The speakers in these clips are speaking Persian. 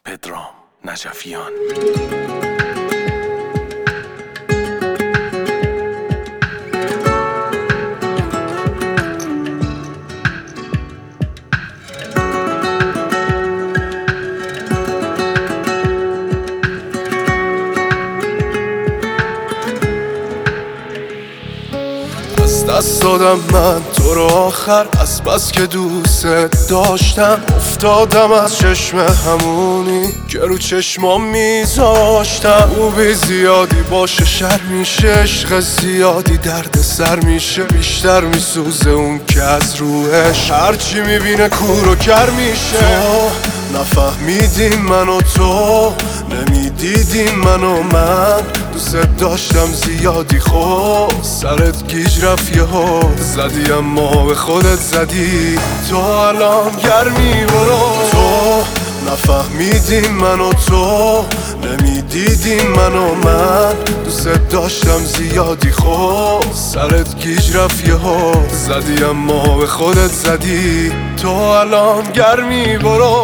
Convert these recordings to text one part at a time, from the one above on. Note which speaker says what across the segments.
Speaker 1: پدرام نجفیان.
Speaker 2: از دست دادم من تو رو آخر، از بس که دوست داشتم. افتادم از چشم همونی که رو چشمام میذاشتم. خوبی زیادی باشه شر میشه، عشق زیادی درد سر میشه. بیشتر میسوزه اون که از روحش هرچی میبینه کور و کر میشه. تو نفهمیدیم من و تو، نمیدیدیم من و من. دوست داشتم زیادی خوب، سرت گیج رفت یهو زدی اما به خودت زدی. تو الان گرمی برو. تو نفهمیدیم من و تو، نمیدیدیم من و من. دوست داشتم زیادی خوب، سرت گیج رفت یهو زدی اما به خودت زدی. تو الان گرمی برو.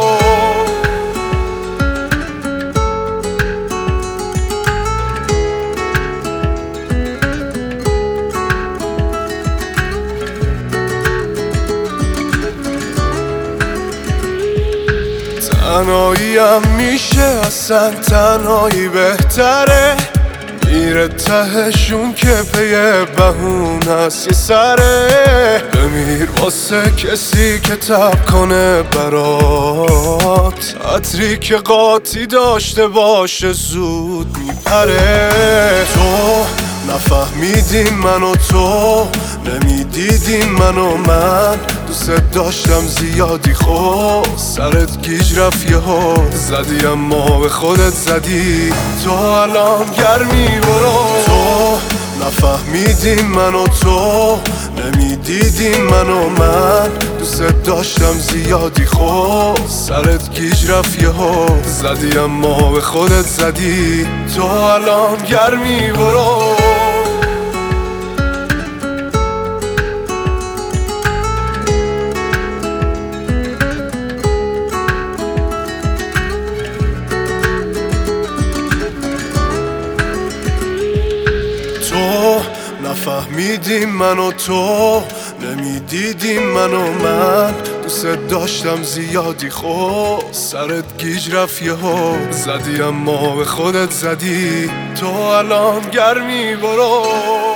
Speaker 2: تنهاییم میشه، اصلا تنهایی بهتره. میره تهشون که پی بهونه است یه سره. بمیر واسه کسی که تب کنه برات، عطری که قاطی داشته باشه زود میپره. تو نفهمیدیم من و تو، نمیدیدیم من و من. دوست داشتم زیادی خوب، سرت گیج رفت یهو زدی اما به خودت زدی. تو الان گرمی برو. تو نفهمیدیم من و تو، نمیدیدیم من و من. دوست داشتم زیادی خوب، سرت گیج رفت یهو زدی اما به خودت زدی. تو الان گرمی برو. نفهمیدیم من و تو، نمیدیدیم من و من. دوست داشتم زیادی خوب، سرت گیج رفت یهو زدی اما به خودت زدی. تو الان گرمی برو.